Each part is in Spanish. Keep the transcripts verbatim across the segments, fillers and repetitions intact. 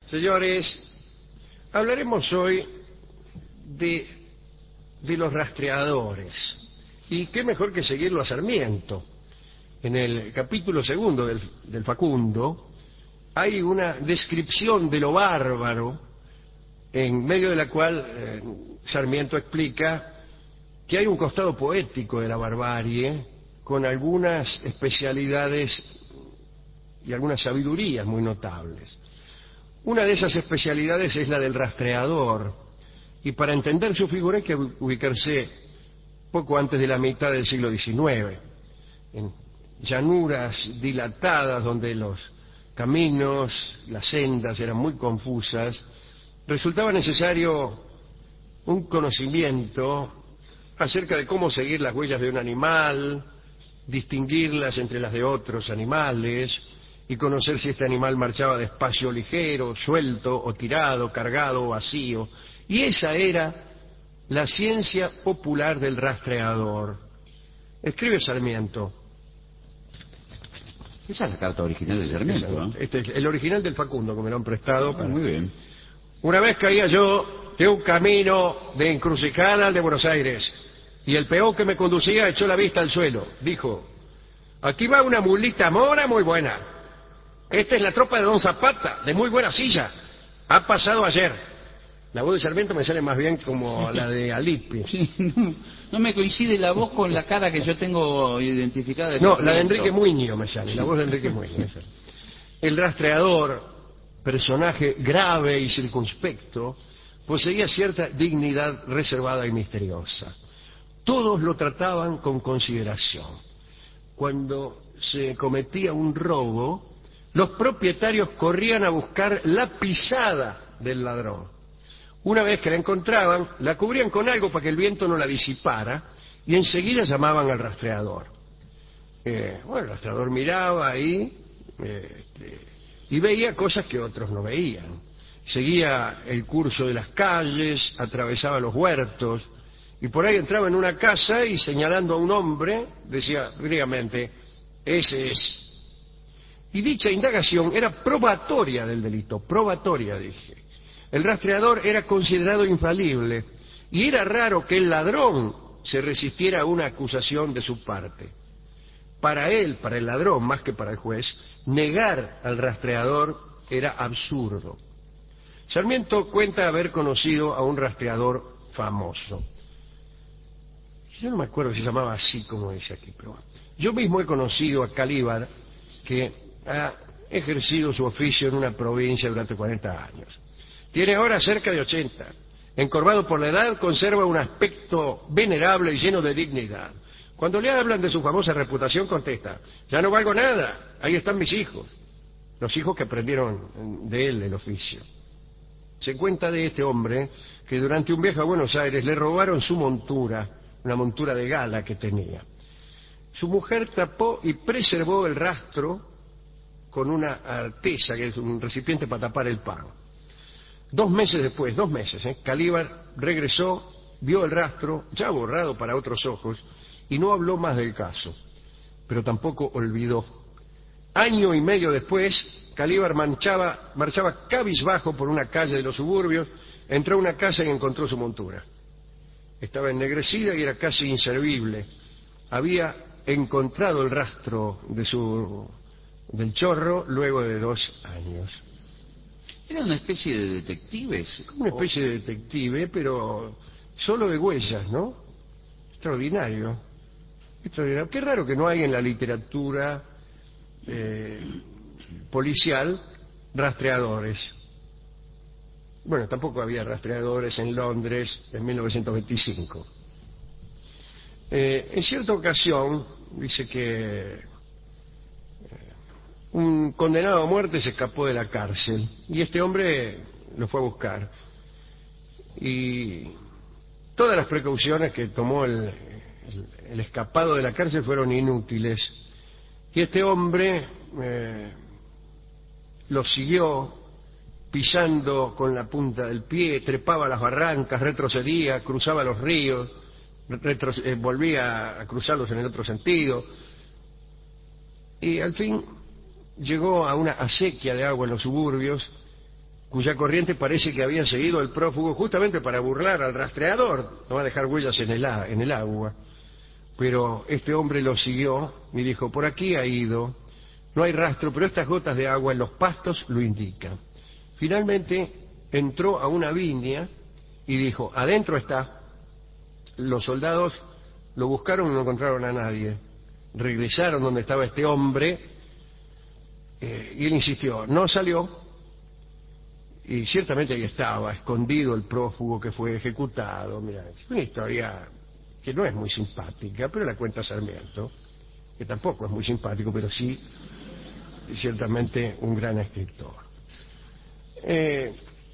Señores, hablaremos hoy de, de los rastreadores. Y qué mejor que seguirlo a Sarmiento. En el capítulo segundo del, del Facundo hay una descripción de lo bárbaro, en medio de la cual eh, Sarmiento explica que hay un costado poético de la barbarie, con algunas especialidades y algunas sabidurías muy notables. Una de esas especialidades es la del rastreador, y para entender su figura hay que ubicarse poco antes de la mitad del siglo diecinueve, en llanuras dilatadas donde los caminos, las sendas eran muy confusas. Resultaba necesario un conocimiento acerca de cómo seguir las huellas de un animal, distinguirlas entre las de otros animales y conocer si este animal marchaba despacio o ligero, suelto o tirado, cargado o vacío. Y esa era la ciencia popular del rastreador. Escribe Sarmiento. Esa es la carta original de Sarmiento, ¿no? Este es el original del Facundo, que me lo han prestado. Ah, para... muy bien. Una vez caía yo de un camino de Encrucijada al de Buenos Aires, y el peón que me conducía echó la vista al suelo. Dijo: aquí va una mulita mora muy buena. Esta es la tropa de Don Zapata, de muy buena silla. Ha pasado ayer. La voz de Sarmiento me sale más bien como la de Alipi. Sí, no, no me coincide la voz con la cara que yo tengo identificada de No, Sarmiento. la de Enrique Muñoz me sale, la voz de Enrique Muñoz me sale. El rastreador, personaje grave y circunspecto, poseía cierta dignidad reservada y misteriosa. Todos lo trataban con consideración. Cuando se cometía un robo, los propietarios corrían a buscar la pisada del ladrón. Una vez que la encontraban, la cubrían con algo para que el viento no la disipara y enseguida llamaban al rastreador. Eh, bueno, el rastreador miraba ahí eh, este, y veía cosas que otros no veían. Seguía el curso de las calles, atravesaba los huertos y por ahí entraba en una casa y señalando a un hombre decía fríamente: ese es. Y dicha indagación era probatoria del delito, probatoria, dije. El rastreador era considerado infalible y era raro que el ladrón se resistiera a una acusación de su parte. Para él, para el ladrón, más que para el juez, negar al rastreador era absurdo. Sarmiento cuenta haber conocido a un rastreador famoso. Yo no me acuerdo si se llamaba así como dice aquí, pero bueno. Yo mismo he conocido a Calíbar, que ha ejercido su oficio en una provincia durante cuarenta años. Tiene ahora cerca de ochenta. Encorvado por la edad, conserva un aspecto venerable y lleno de dignidad. Cuando le hablan de su famosa reputación, contesta: ya no valgo nada, ahí están mis hijos. Los hijos que aprendieron de él el oficio. Se cuenta de este hombre que durante un viaje a Buenos Aires le robaron su montura, una montura de gala que tenía. Su mujer tapó y preservó el rastro con una artesa, que es un recipiente para tapar el pan. Dos meses después, dos meses, ¿eh? Calíbar regresó, vio el rastro, ya borrado para otros ojos, y no habló más del caso, pero tampoco olvidó. Año y medio después, Calíbar marchaba, marchaba cabizbajo por una calle de los suburbios, entró a una casa y encontró su montura. Estaba ennegrecida y era casi inservible. Había encontrado el rastro de su, del chorro luego de dos años. Era una especie de detectives. Como una especie de detective, pero solo de huellas, ¿no? Extraordinario. Extraordinario. Qué raro que no hay en la literatura eh, policial rastreadores. Bueno, tampoco había rastreadores en Londres en mil novecientos veinticinco. Eh, en cierta ocasión, dice que un condenado a muerte se escapó de la cárcel y este hombre lo fue a buscar. Y todas las precauciones que tomó el, el, el escapado de la cárcel fueron inútiles. Y este hombre eh, lo siguió pisando con la punta del pie, trepaba las barrancas, retrocedía, cruzaba los ríos, retro, eh, volvía a cruzarlos en el otro sentido. Y al fin llegó a una acequia de agua en los suburbios cuya corriente parece que había seguido el prófugo justamente para burlar al rastreador, no va a dejar huellas en el, en el agua. Pero este hombre lo siguió y dijo, por aquí ha ido, no hay rastro, pero estas gotas de agua en los pastos lo indican. Finalmente entró a una viña y dijo, adentro está. Los soldados lo buscaron y no encontraron a nadie. Regresaron donde estaba este hombre eh, y él insistió, no salió. Y ciertamente ahí estaba, escondido el prófugo que fue ejecutado. Mira, es una historia que no es muy simpática, pero la cuenta Sarmiento, que tampoco es muy simpático, pero sí, ciertamente un gran escritor. Eh,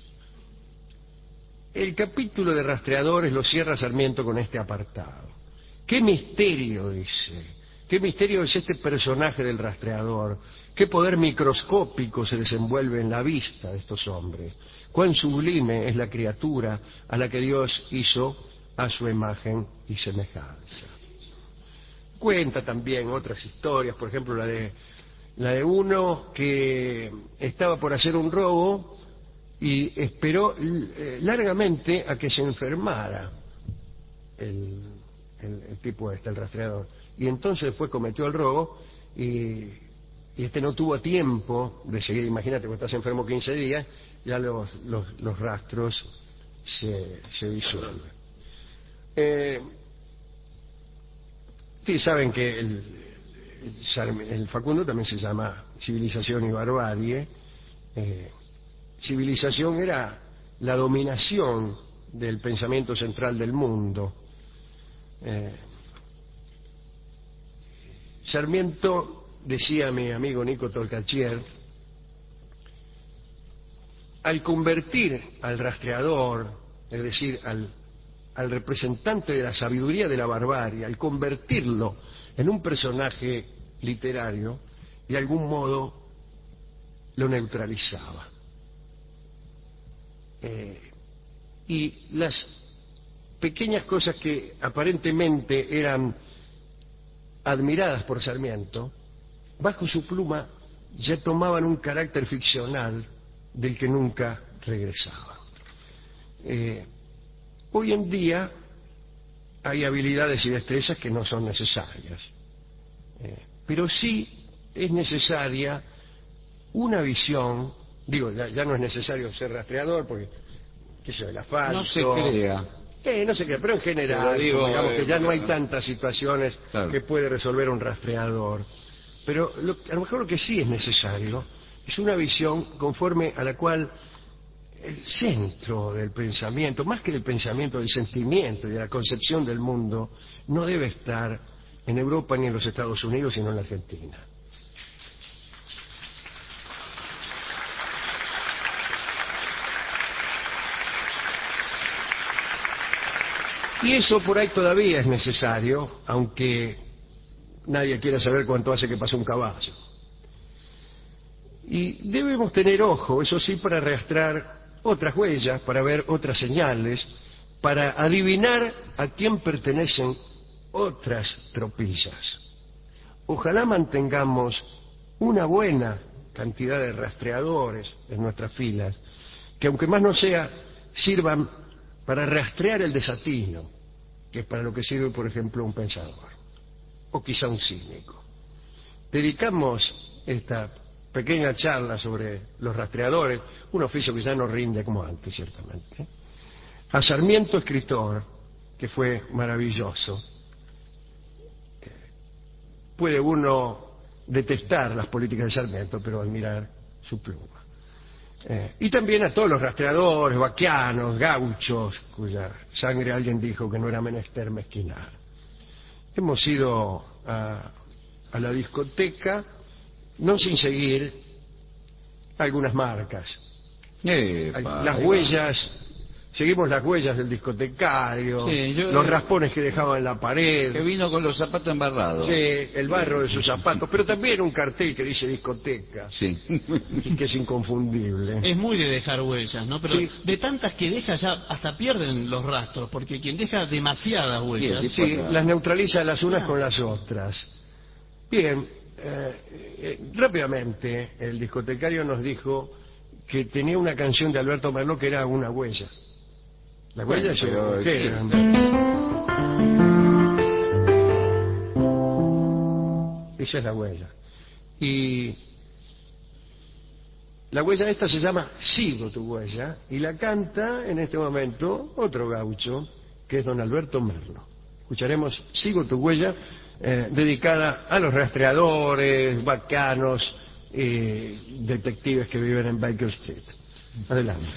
el capítulo de rastreadores lo cierra Sarmiento con este apartado. ¿Qué misterio, dice? ¿Qué misterio es este personaje del rastreador? ¿Qué poder microscópico se desenvuelve en la vista de estos hombres? ¿Cuán sublime es la criatura a la que Dios hizo a su imagen y semejanza? Cuenta también otras historias, por ejemplo la de, la de uno que estaba por hacer un robo y esperó eh, largamente a que se enfermara el, el, el tipo este, el rastreador. Y entonces después cometió el robo y, y este no tuvo tiempo de seguir. Imagínate, cuando estás enfermo quince días, ya los, los, los rastros se, se disuelven. Eh, ustedes saben que el, el, el Facundo también se llama Civilización y Barbarie. Eh, civilización era la dominación del pensamiento central del mundo. Eh, Sarmiento, decía mi amigo Nico Tolcachier, al convertir al rastreador, es decir, al, al representante de la sabiduría de la barbarie, al convertirlo en un personaje literario, de algún modo lo neutralizaba. Eh, y las pequeñas cosas que aparentemente eran admiradas por Sarmiento, bajo su pluma ya tomaban un carácter ficcional del que nunca regresaba. Eh, hoy en día hay habilidades y destrezas que no son necesarias, eh, pero sí es necesaria una visión, digo, ya, ya no es necesario ser rastreador porque, qué sé yo, el asfalto... No se crea. Eh, no sé qué, pero en general, Pero digo, digamos eh, que ya no hay eh, tantas situaciones claro. que puede resolver un rastreador. Pero lo, a lo mejor lo que sí es necesario es una visión conforme a la cual el centro del pensamiento, más que del pensamiento, del sentimiento y de la concepción del mundo, no debe estar en Europa ni en los Estados Unidos, sino en la Argentina. Y eso por ahí todavía es necesario, aunque nadie quiera saber cuánto hace que pasó un caballo. Y debemos tener ojo, eso sí, para rastrear otras huellas, para ver otras señales, para adivinar a quién pertenecen otras tropillas. Ojalá mantengamos una buena cantidad de rastreadores en nuestras filas, que aunque más no sea, sirvan para rastrear el desatino, que es para lo que sirve, por ejemplo, un pensador, o quizá un cínico. Dedicamos esta pequeña charla sobre los rastreadores, un oficio que ya no rinde como antes, ciertamente, a Sarmiento, escritor, que fue maravilloso. Puede uno detestar las políticas de Sarmiento, pero admirar su pluma. Eh, y también a todos los rastreadores, vaquianos, gauchos, cuya sangre alguien dijo que no era menester mezquinar. Hemos ido a, a la discoteca, no sin seguir algunas marcas. Epa, las huellas, seguimos las huellas del discotecario, sí, yo, los raspones que dejaba en la pared. Que vino con los zapatos embarrados. Sí, el barro de sus zapatos, pero también un cartel que dice discoteca. Sí. Y que es inconfundible. Es muy de dejar huellas, ¿no? Pero Sí. de tantas que deja ya hasta pierden los rastros, porque quien deja demasiadas huellas... Sí, Sí, las neutraliza las unas con las otras. Bien, eh, eh, rápidamente el discotecario nos dijo que tenía una canción de Alberto Merlo que era Una huella. La huella es una mujer, esa es la huella. Y la huella esta se llama Sigo tu huella, y la canta en este momento otro gaucho, que es don Alberto Merlo. Escucharemos Sigo tu huella, eh, dedicada a los rastreadores, bacanos, eh, detectives que viven en Baker Street. Adelante.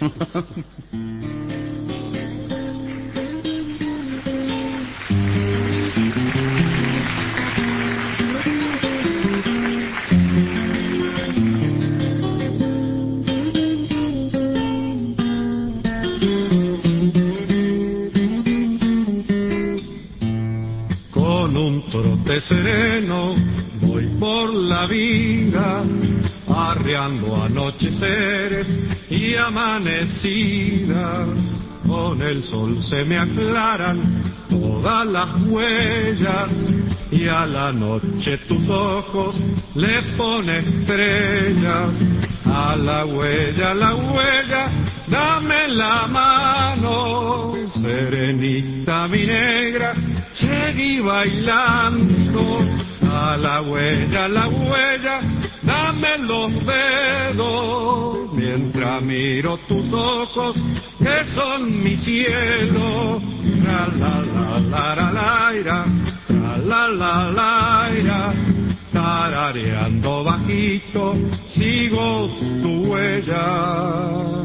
Sereno voy por la vida, arreando anocheceres y amanecidas. Con el sol se me aclaran todas las huellas y a la noche tus ojos le ponen estrellas. A la huella, la huella, dame la mano, serenita mi negra, seguí bailando. A la huella, la huella, dame los dedos, mientras miro tus ojos que son mi cielo. Tra la la la la la ira, tra la la la ira, tarareando bajito, sigo tu huella.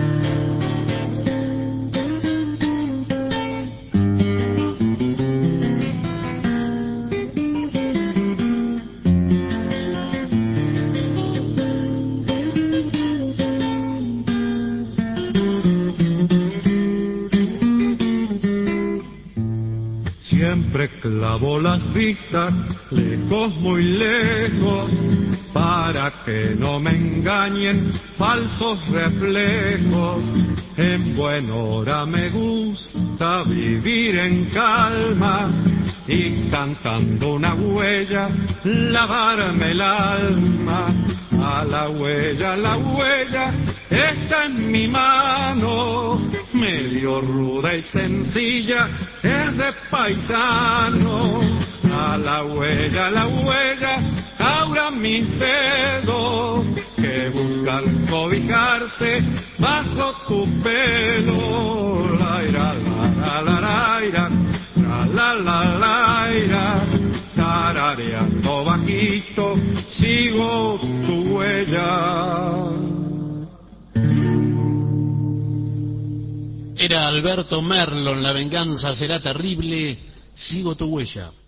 Siempre clavo las vistas, lejos, muy lejos, para que no me engañen falsos reflejos. En buena hora me gusta vivir en calma y cantando una huella lavarme el alma. A la huella, la huella está en mi mano, medio ruda y sencilla, es de paisano. A la huella, la huella, ahora mis dedos que buscan cobijarse bajo tu pelo. La ira, la la la la ira, la la la la ira, tarareando bajito, sigo tu huella. Era Alberto Merlo en La venganza será terrible, sigo tu huella.